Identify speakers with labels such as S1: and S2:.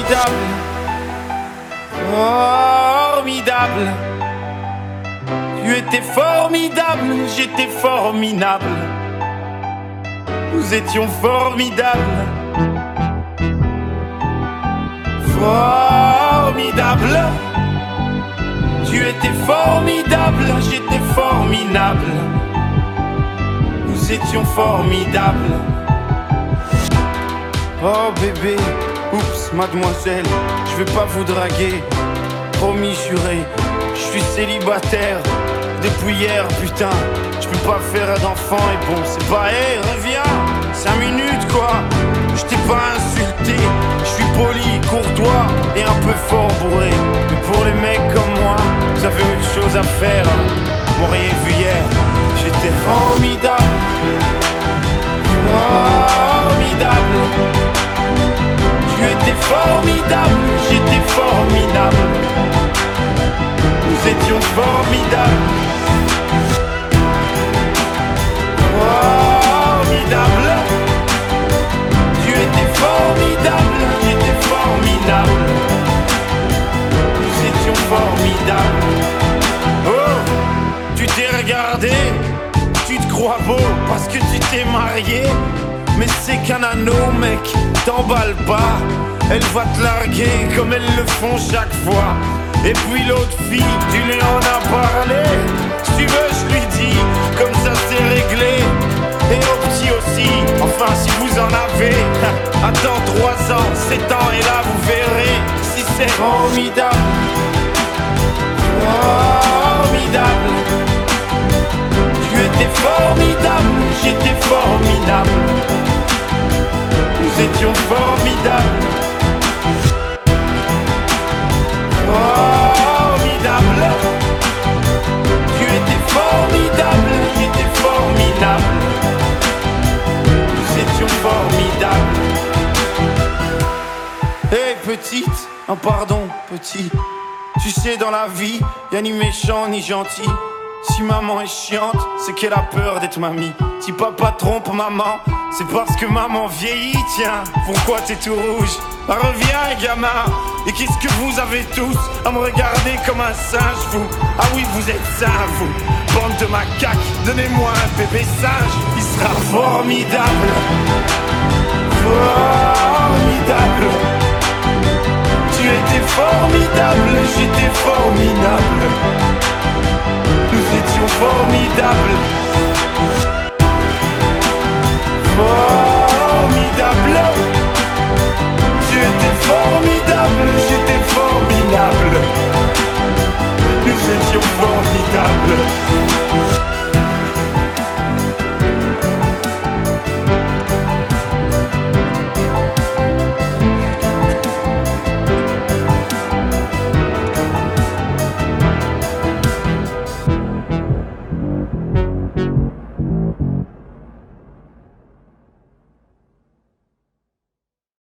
S1: Formidable, formidable. Tu étais formidable, j'étais formidable. Nous étions formidables. Formidable. Tu étais formidable, j'étais formidable. Nous étions formidables. Oh bébé, oups, mademoiselle, je vais pas vous draguer. Promis, juré, je suis célibataire depuis hier, putain. Je peux pas faire d'enfant et bon, c'est pas, hey, reviens, 5 minutes quoi. Je t'ai pas insulté, je suis poli, courtois et un peu fort bourré. Mais pour les mecs comme moi, vous avez autre chose à faire. Vous m'auriez vu hier, j'étais formidable. Formidable. Tu étais formidable, j'étais formidable. Nous étions formidables. Formidable. Tu étais formidable, j'étais formidable. Nous étions formidables. Oh, tu t'es regardé, tu te crois beau parce que tu t'es marié. Mais c'est qu'un anneau, mec, t'emballe pas. Elle va te larguer comme elles le font chaque fois. Et puis l'autre fille, tu lui en as parlé. Si tu veux, je lui dis, comme ça c'est réglé. Et au petit aussi, enfin si vous en avez. Attends 3 ans, 7 ans et là vous verrez si c'est formidable. Formidable. Tu étais formidable, j'étais formidable. Nous étions formidables. Formidable. Tu étais formidable, j'étais formidable. Nous étions formidables. Hey petite, oh pardon petit. Tu sais dans la vie, y'a ni méchant ni gentil. Si maman est chiante, c'est qu'elle a peur d'être mamie. Si papa trompe maman, c'est parce que maman vieillit. Tiens, pourquoi t'es tout rouge? Bah, reviens gamin. Et qu'est-ce que vous avez tous à me regarder comme un singe vous? Ah oui vous êtes sains vous, bande de macaques. Donnez-moi un bébé singe, il sera formidable. Formidable. Tu étais formidable, j'étais formidable. Nous étions formidables.